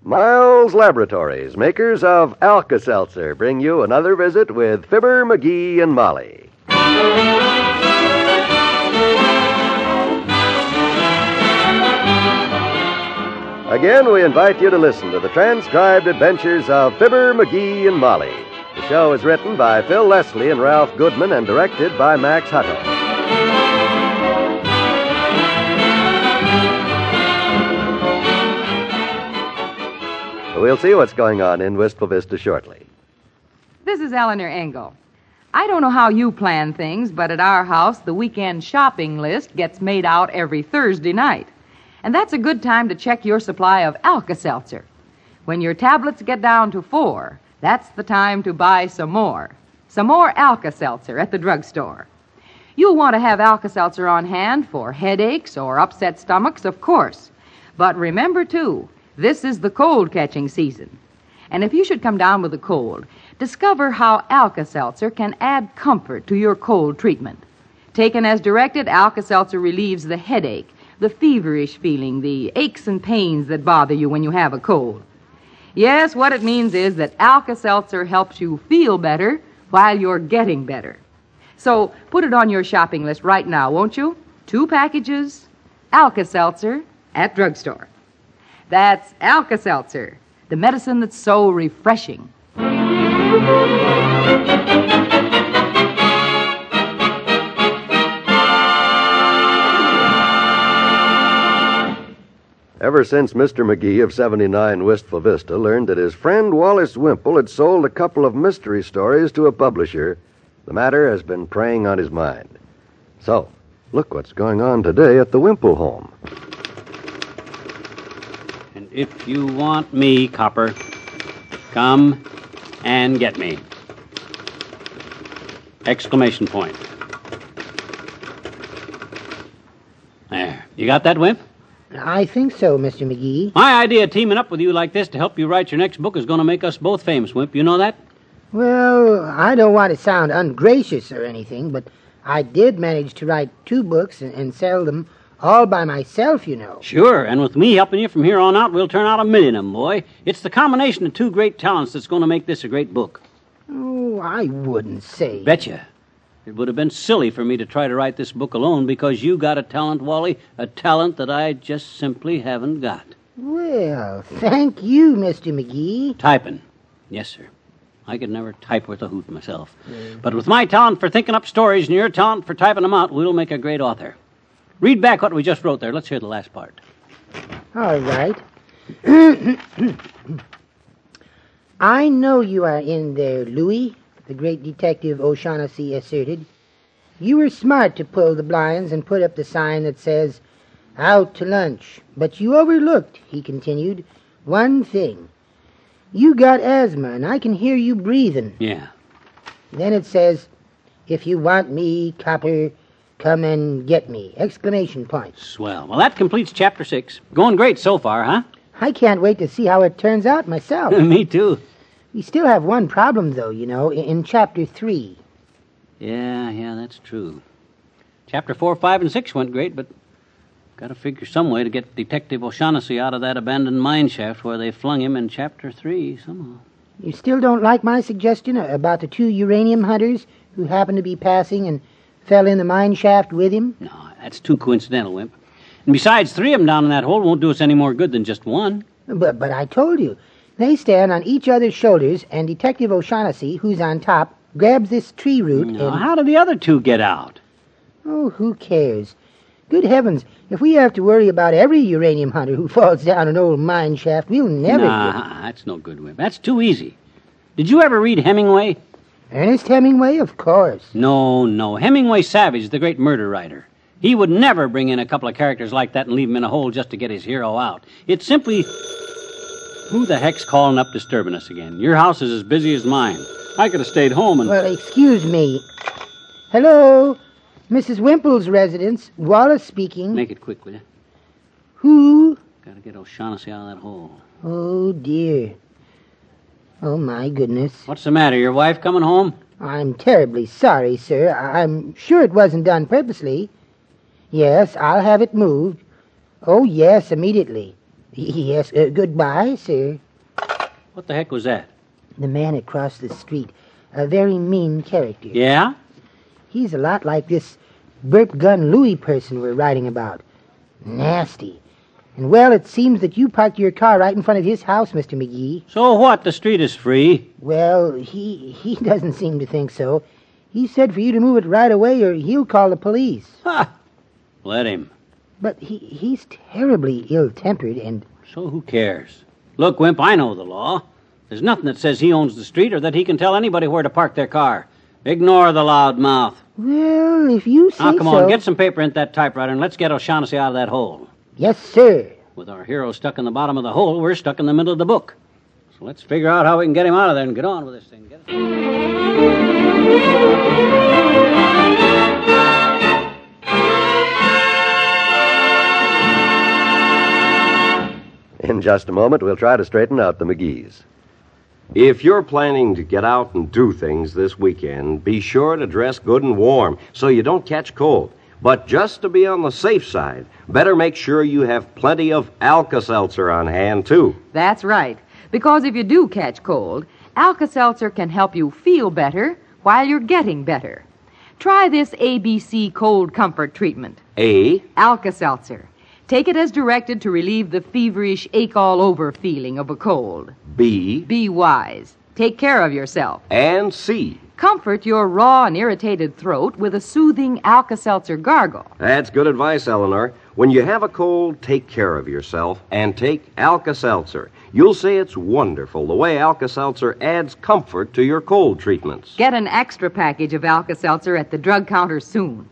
Miles Laboratories, makers of Alka-Seltzer, bring you another visit with Fibber, McGee, and Molly. Again, we invite you to listen to the transcribed adventures of Fibber, McGee, and Molly. The show is written by Phil Leslie and Ralph Goodman and directed by Max Hutto. We'll see what's going on in Wistful Vista shortly. This is Eleanor Engel. I don't know how you plan things, but at our house, the weekend shopping list gets made out every Thursday night. And that's a good time to check your supply of Alka-Seltzer. When your tablets get down to 4, that's the time to buy some more. Some more Alka-Seltzer at the drugstore. You'll want to have Alka-Seltzer on hand for headaches or upset stomachs, of course. But remember, too, this is the cold-catching season. And if you should come down with a cold, discover how Alka-Seltzer can add comfort to your cold treatment. Taken as directed, Alka-Seltzer relieves the headache, the feverish feeling, the aches and pains that bother you when you have a cold. Yes, what it means is that Alka-Seltzer helps you feel better while you're getting better. So put it on your shopping list right now, won't you? 2 packages, Alka-Seltzer at drugstore. That's Alka-Seltzer, the medicine that's so refreshing. Ever since Mr. McGee of 79 Wistful Vista learned that his friend Wallace Wimple had sold a couple of mystery stories to a publisher, the matter has been preying on his mind. So, look what's going on today at the Wimple home. And if you want me, Copper, come and get me. Exclamation point. There. You got that, Wimp? I think so, Mr. McGee. My idea of teaming up with you like this to help you write your next book is going to make us both famous, Wimp. You know that? Well, I don't want to sound ungracious or anything, but I did manage to write 2 books and sell them all by myself, you know. Sure, and with me helping you from here on out, we'll turn out 1 million of them, boy. It's the combination of 2 great talents that's going to make this a great book. Oh, I wouldn't say. Betcha. It would have been silly for me to try to write this book alone because you got a talent, Wally, a talent that I just simply haven't got. Well, thank you, Mr. McGee. Typing. Yes, sir. I could never type worth a hoot myself. But with my talent for thinking up stories and your talent for typing them out, we'll make a great author. Read back what we just wrote there. Let's hear the last part. All right. I know you are in there, Louis, the great detective O'Shaughnessy asserted. You were smart to pull the blinds and put up the sign that says, "Out to lunch." But you overlooked, he continued, one thing. You got asthma, and I can hear you breathing. Yeah. Then it says, "If you want me, Copper, come and get me!" Exclamation point. Swell. Well, that completes Chapter 6. Going great so far, huh? I can't wait to see how it turns out myself. Me too. We still have one problem, though, you know, in Chapter 3. Yeah, that's true. Chapter 4, 5, and 6 went great, but got to figure some way to get Detective O'Shaughnessy out of that abandoned mine shaft where they flung him in Chapter 3 somehow. You still don't like my suggestion about the 2 uranium hunters who happened to be passing and fell in the mine shaft with him? No, that's too coincidental, Wimp. And besides, 3 of them down in that hole won't do us any more good than just one. But I told you, they stand on each other's shoulders, and Detective O'Shaughnessy, who's on top, grabs this tree root No, and... how did the other 2 get out? Oh, who cares? Good heavens, if we have to worry about every uranium hunter who falls down an old mine shaft, we'll never Nah, that's no good, Wimp. That's too easy. Did you ever read Hemingway? Ernest Hemingway, of course. No. Hemingway Savage, the great murder writer. He would never bring in a couple of characters like that and leave them in a hole just to get his hero out. It's simply... Who the heck's calling up disturbing us again? Your house is as busy as mine. I could have stayed home and... Well, excuse me. Hello? Mrs. Wimple's residence. Wallace speaking. Make it quick, will you? Who? Gotta get O'Shaughnessy out of that hole. Oh, dear. Oh, my goodness. What's the matter? Your wife coming home? I'm terribly sorry, sir. I'm sure it wasn't done purposely. Yes, I'll have it moved. Oh, yes, immediately. Yes, goodbye, sir. What the heck was that? The man across the street. A very mean character. Yeah? He's a lot like this Burp Gun Louie person we're writing about. Nasty. And, well, it seems that you parked your car right in front of his house, Mr. McGee. So what? The street is free. Well, he doesn't seem to think so. He said for you to move it right away or he'll call the police. Ha! Let him. But he's terribly ill-tempered and... So who cares? Look, Wimp, I know the law. There's nothing that says he owns the street or that he can tell anybody where to park their car. Ignore the loud mouth. Well, if you say so... Now, come on, get some paper into that typewriter and let's get O'Shaughnessy out of that hole. Yes, sir. With our hero stuck in the bottom of the hole, we're stuck in the middle of the book. So let's figure out how we can get him out of there and get on with this thing. Get In just a moment, we'll try to straighten out the McGees. If you're planning to get out and do things this weekend, be sure to dress good and warm so you don't catch cold. But just to be on the safe side, better make sure you have plenty of Alka-Seltzer on hand, too. That's right. Because if you do catch cold, Alka-Seltzer can help you feel better while you're getting better. Try this ABC Cold Comfort treatment. A, Alka-Seltzer. Take it as directed to relieve the feverish, ache-all-over feeling of a cold. B, Be wise. Take care of yourself. and C. Comfort your raw and irritated throat with a soothing Alka-Seltzer gargle. That's good advice, Eleanor. When you have a cold, take care of yourself and take Alka-Seltzer. You'll say it's wonderful the way Alka-Seltzer adds comfort to your cold treatments. Get an extra package of Alka-Seltzer at the drug counter soon.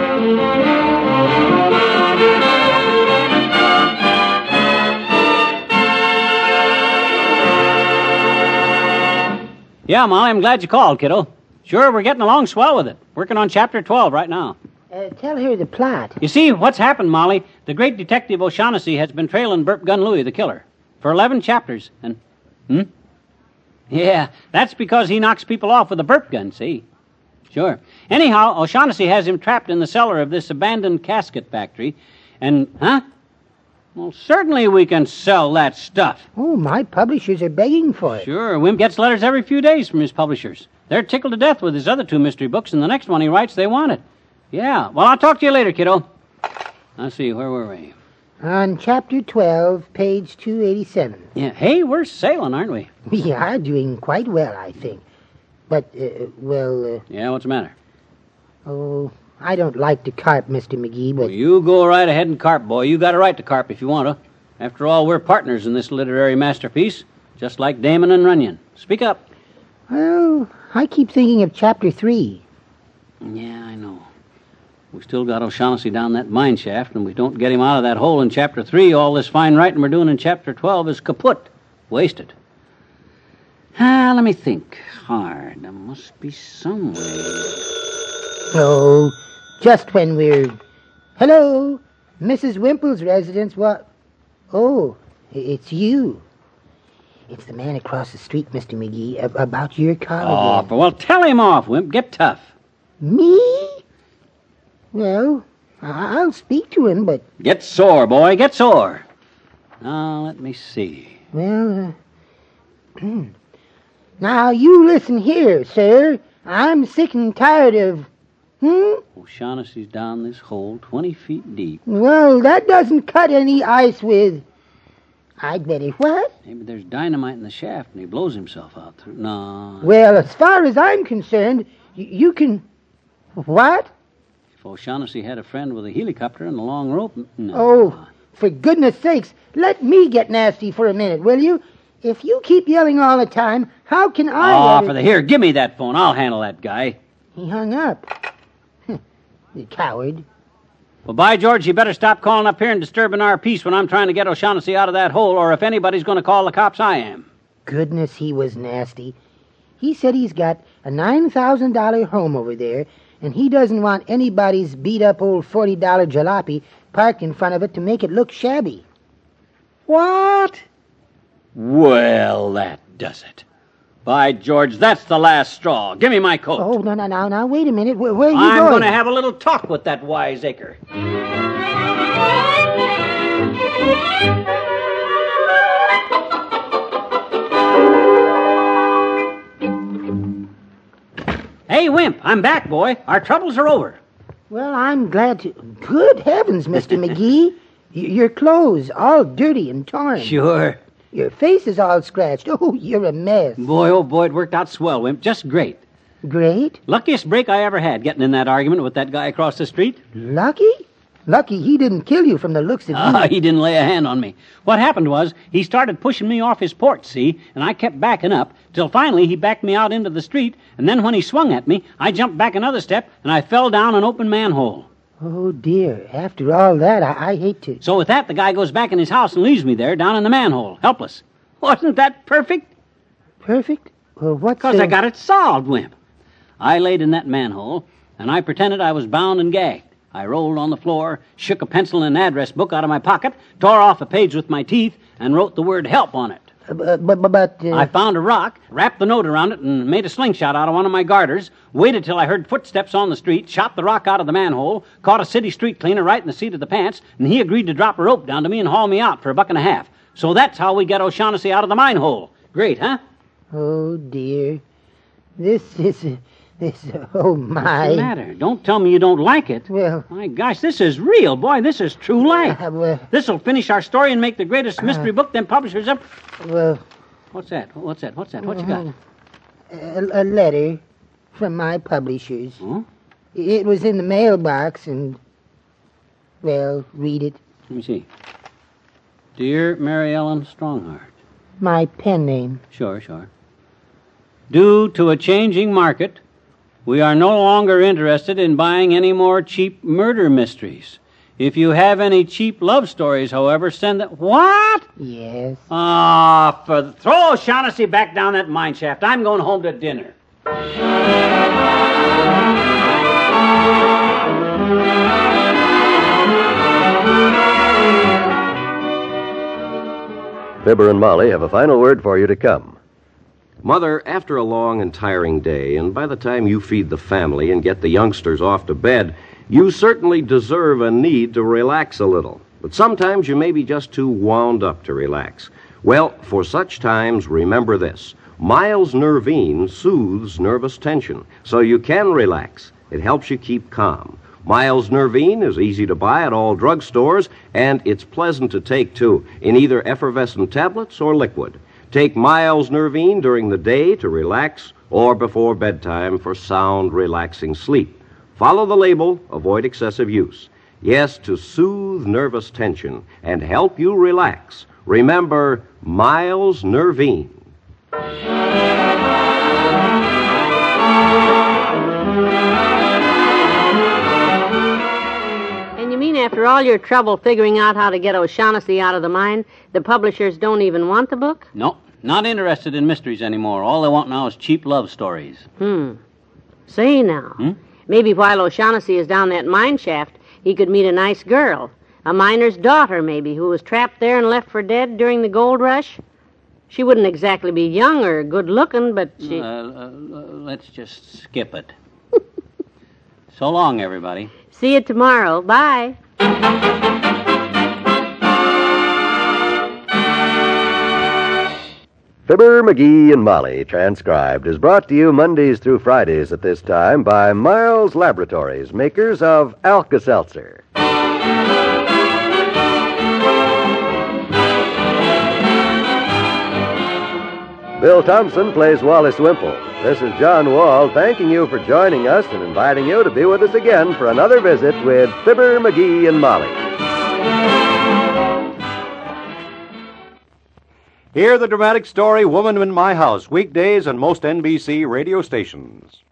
Yeah, Molly, I'm glad you called, kiddo. Sure, we're getting along swell with it. Working on Chapter 12 right now. Tell her the plot. You see, what's happened, Molly, the great detective O'Shaughnessy has been trailing Burp Gun Louie, the killer, for 11 chapters. And, Yeah, that's because he knocks people off with a burp gun, see? Sure. Anyhow, O'Shaughnessy has him trapped in the cellar of this abandoned casket factory. And, Well, certainly we can sell that stuff. Oh, my publishers are begging for it. Sure, Wimp gets letters every few days from his publishers. They're tickled to death with his other 2 mystery books, and the next one he writes, they want it. Yeah, well, I'll talk to you later, kiddo. Let's see, where were we? On Chapter 12, page 287. Yeah, hey, we're sailing, aren't we? We are doing quite well, I think. But, Yeah, what's the matter? I don't like to carp, Mr. McGee, but... Well, you go right ahead and carp, boy. You got a right to carp if you want to. After all, we're partners in this literary masterpiece, just like Damon and Runyon. Speak up. Well, I keep thinking of Chapter 3. Yeah, I know. We still got O'Shaughnessy down that mine shaft, and we don't get him out of that hole in Chapter 3, all this fine writing we're doing in Chapter 12 is kaput. Wasted. Let me think hard. There must be some way. Oh, just when we're... Hello, Mrs. Wimple's residence. What? Oh, it's you. It's the man across the street, Mr. McGee, about your car again. Well, tell him off, Wimp. Get tough. Me? Well, I'll speak to him, but... Get sore, boy. Get sore. Now, let me see. Well, now, you listen here, sir. I'm sick and tired of... O'Shaughnessy's down this hole 20 feet deep. Well, that doesn't cut any ice with... I'd better what? Maybe there's dynamite in the shaft and he blows himself out through. No. Well, as far as I'm concerned, you can... What? If O'Shaughnessy had a friend with a helicopter and a long rope... No. Oh, for goodness sakes, let me get nasty for a minute, will you? If you keep yelling all the time, how can I... Here, give me that phone. I'll handle that guy. He hung up. The coward. Well, by George, you better stop calling up here and disturbing our peace when I'm trying to get O'Shaughnessy out of that hole, or if anybody's going to call the cops, I am. Goodness, he was nasty. He said he's got a $9,000 home over there, and he doesn't want anybody's beat-up old $40 jalopy parked in front of it to make it look shabby. What? Well, that does it. By George, that's the last straw. Give me my coat. Oh, now, wait a minute. Where are you I'm going? going to have a little talk with that wiseacre. Hey, Wimp, I'm back, boy. Our troubles are over. Well, I'm glad to... Good heavens, Mr. McGee. Your clothes all dirty and torn. Sure. Your face is all scratched. Oh, you're a mess. Boy, oh boy, it worked out swell, Wimp. Just great. Great? Luckiest break I ever had getting in that argument with that guy across the street. Lucky? Lucky he didn't kill you from the looks of you. He didn't lay a hand on me. What happened was, he started pushing me off his porch, see, and I kept backing up, till finally he backed me out into the street, and then when he swung at me, I jumped back another step, and I fell down an open manhole. Oh, dear. After all that, I hate to... So with that, the guy goes back in his house and leaves me there, down in the manhole, helpless. Wasn't that perfect? Perfect? Well, what's... Because I got it solved, Wimp. I laid in that manhole, and I pretended I was bound and gagged. I rolled on the floor, shook a pencil and an address book out of my pocket, tore off a page with my teeth, and wrote the word help on it. But I found a rock, wrapped the note around it, and made a slingshot out of one of my garters, waited till I heard footsteps on the street, shot the rock out of the manhole, caught a city street cleaner right in the seat of the pants, and he agreed to drop a rope down to me and haul me out for $1.50. So that's how we get O'Shaughnessy out of the mine hole. Great, huh? Oh, dear. This, oh, my. What's the matter? Don't tell me you don't like it. Well... My gosh, this is real, boy. This is true life. This'll finish our story and make the greatest mystery book them publishers ever... Well... What's that? What you got? A letter from my publishers. Huh? It was in the mailbox and... Well, read it. Let me see. Dear Mary Ellen Stronghart. My pen name. Sure. Due to a changing market, we are no longer interested in buying any more cheap murder mysteries. If you have any cheap love stories, however, send them... What? Yes. Throw O'Shaughnessy back down that mine shaft. I'm going home to dinner. Fibber and Molly have a final word for you to come. Mother, after a long and tiring day, and by the time you feed the family and get the youngsters off to bed, you certainly deserve a need to relax a little. But sometimes you may be just too wound up to relax. Well, for such times, remember this. Miles Nervine soothes nervous tension, so you can relax. It helps you keep calm. Miles Nervine is easy to buy at all drugstores, and it's pleasant to take, too, in either effervescent tablets or liquid. Take Miles Nervine during the day to relax or before bedtime for sound, relaxing sleep. Follow the label, avoid excessive use. Yes, to soothe nervous tension and help you relax. Remember, Miles Nervine. And you mean after all your trouble figuring out how to get O'Shaughnessy out of the mine, the publishers don't even want the book? No, not interested in mysteries anymore. All they want now is cheap love stories. Say now. Maybe while O'Shaughnessy is down that mine shaft, he could meet a nice girl. A miner's daughter, maybe, who was trapped there and left for dead during the gold rush. She wouldn't exactly be young or good-looking, but she... Let's just skip it. So long, everybody. See you tomorrow. Bye. Fibber, McGee, and Molly, transcribed, is brought to you Mondays through Fridays at this time by Miles Laboratories, makers of Alka-Seltzer. Bill Thompson plays Wallace Wimple. This is John Wall thanking you for joining us and inviting you to be with us again for another visit with Fibber, McGee, and Molly. Hear the dramatic story Woman in My House, weekdays on most NBC radio stations.